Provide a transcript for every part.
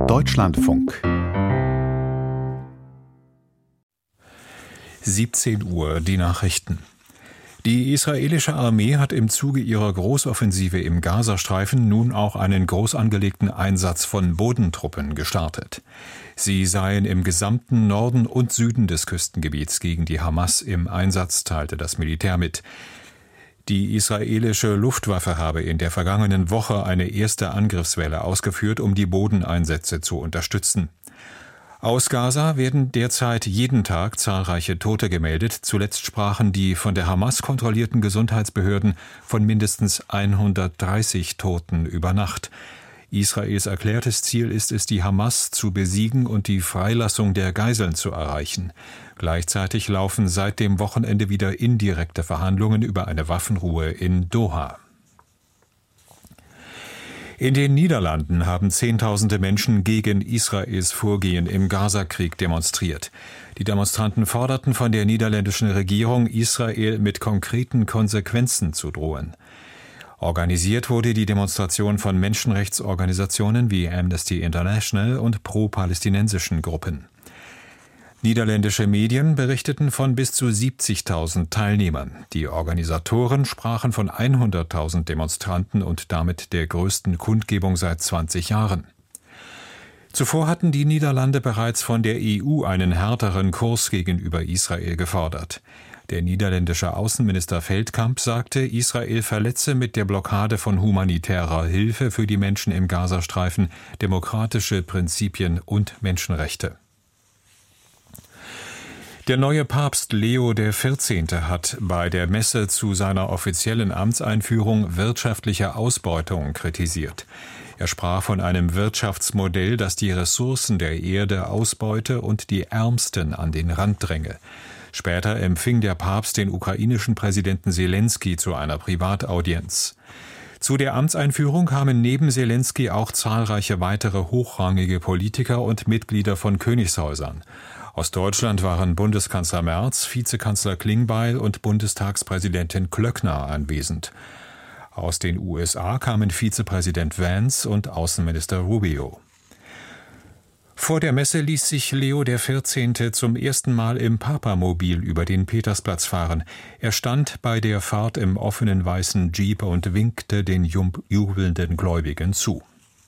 Deutschlandfunk 17 Uhr, die Nachrichten. Die israelische Armee hat im Zuge ihrer Großoffensive im Gazastreifen nun auch einen groß angelegten Einsatz von Bodentruppen gestartet. Sie seien im gesamten Norden und Süden des Küstengebiets gegen die Hamas im Einsatz, teilte das Militär mit. Die israelische Luftwaffe habe in der vergangenen Woche eine erste Angriffswelle ausgeführt, um die Bodeneinsätze zu unterstützen. Aus Gaza werden derzeit jeden Tag zahlreiche Tote gemeldet. Zuletzt sprachen die von der Hamas kontrollierten Gesundheitsbehörden von mindestens 130 Toten über Nacht. Israels erklärtes Ziel ist es, die Hamas zu besiegen und die Freilassung der Geiseln zu erreichen. Gleichzeitig laufen seit dem Wochenende wieder indirekte Verhandlungen über eine Waffenruhe in Doha. In den Niederlanden haben Zehntausende Menschen gegen Israels Vorgehen im Gazakrieg demonstriert. Die Demonstranten forderten von der niederländischen Regierung, Israel mit konkreten Konsequenzen zu drohen. Organisiert wurde die Demonstration von Menschenrechtsorganisationen wie Amnesty International und pro-palästinensischen Gruppen. Niederländische Medien berichteten von bis zu 70.000 Teilnehmern. Die Organisatoren sprachen von 100.000 Demonstranten und damit der größten Kundgebung seit 20 Jahren. Zuvor hatten die Niederlande bereits von der EU einen härteren Kurs gegenüber Israel gefordert. Der niederländische Außenminister Veldkamp sagte, Israel verletze mit der Blockade von humanitärer Hilfe für die Menschen im Gazastreifen demokratische Prinzipien und Menschenrechte. Der neue Papst Leo XIV. Hat bei der Messe zu seiner offiziellen Amtseinführung wirtschaftliche Ausbeutung kritisiert. Er sprach von einem Wirtschaftsmodell, das die Ressourcen der Erde ausbeute und die Ärmsten an den Rand dränge. Später empfing der Papst den ukrainischen Präsidenten Selensky zu einer Privataudienz. Zu der Amtseinführung kamen neben Selensky auch zahlreiche weitere hochrangige Politiker und Mitglieder von Königshäusern. Aus Deutschland waren Bundeskanzler Merz, Vizekanzler Klingbeil und Bundestagspräsidentin Klöckner anwesend. Aus den USA kamen Vizepräsident Vance und Außenminister Rubio. Vor der Messe ließ sich Leo XIV. Zum ersten Mal im Papamobil über den Petersplatz fahren. Er stand bei der Fahrt im offenen weißen Jeep und winkte den jubelnden Gläubigen zu.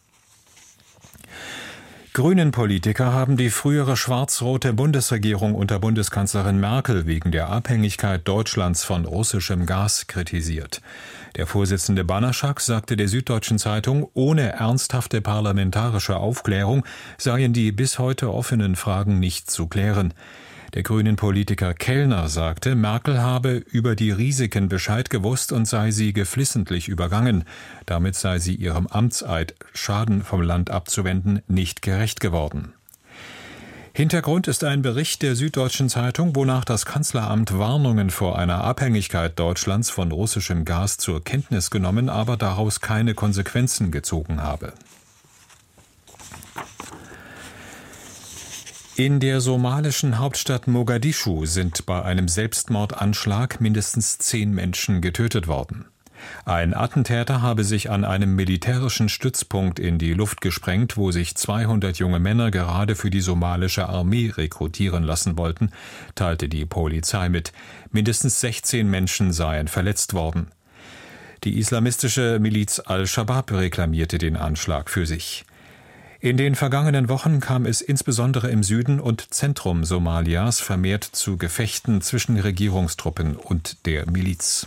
Grünen-Politiker haben die frühere schwarz-rote Bundesregierung unter Bundeskanzlerin Merkel wegen der Abhängigkeit Deutschlands von russischem Gas kritisiert. Der Vorsitzende Banaschak sagte der Süddeutschen Zeitung, ohne ernsthafte parlamentarische Aufklärung seien die bis heute offenen Fragen nicht zu klären. Der Grünen-Politiker Kellner sagte, Merkel habe über die Risiken Bescheid gewusst und sei sie geflissentlich übergangen. Damit sei sie ihrem Amtseid, Schaden vom Land abzuwenden, nicht gerecht geworden. Hintergrund ist ein Bericht der Süddeutschen Zeitung, wonach das Kanzleramt Warnungen vor einer Abhängigkeit Deutschlands von russischem Gas zur Kenntnis genommen, aber daraus keine Konsequenzen gezogen habe. In der somalischen Hauptstadt Mogadischu sind bei einem Selbstmordanschlag mindestens 10 Menschen getötet worden. Ein Attentäter habe sich an einem militärischen Stützpunkt in die Luft gesprengt, wo sich 200 junge Männer gerade für die somalische Armee rekrutieren lassen wollten, teilte die Polizei mit. Mindestens 16 Menschen seien verletzt worden. Die islamistische Miliz Al-Shabaab reklamierte den Anschlag für sich. In den vergangenen Wochen kam es insbesondere im Süden und Zentrum Somalias vermehrt zu Gefechten zwischen Regierungstruppen und der Miliz.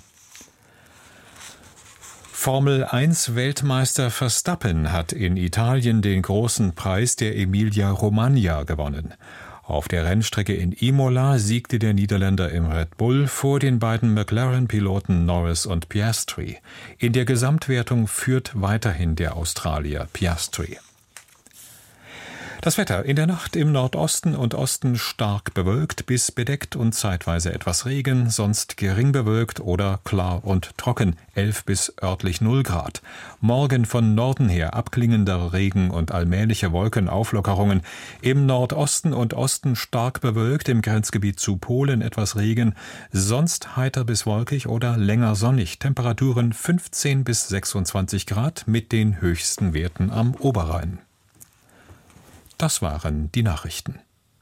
Formel-1-Weltmeister Verstappen hat in Italien den großen Preis der Emilia-Romagna gewonnen. Auf der Rennstrecke in Imola siegte der Niederländer im Red Bull vor den beiden McLaren-Piloten Norris und Piastri. In der Gesamtwertung führt weiterhin der Australier Piastri. Das Wetter: in der Nacht im Nordosten und Osten stark bewölkt bis bedeckt und zeitweise etwas Regen, sonst gering bewölkt oder klar und trocken, 11 bis örtlich 0 Grad. Morgen von Norden her abklingender Regen und allmähliche Wolkenauflockerungen. Im Nordosten und Osten stark bewölkt, im Grenzgebiet zu Polen etwas Regen, sonst heiter bis wolkig oder länger sonnig. Temperaturen 15 bis 26 Grad mit den höchsten Werten am Oberrhein. Das waren die Nachrichten.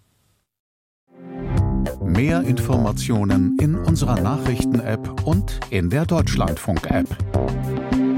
Mehr Informationen in unserer Nachrichten-App und in der Deutschlandfunk-App.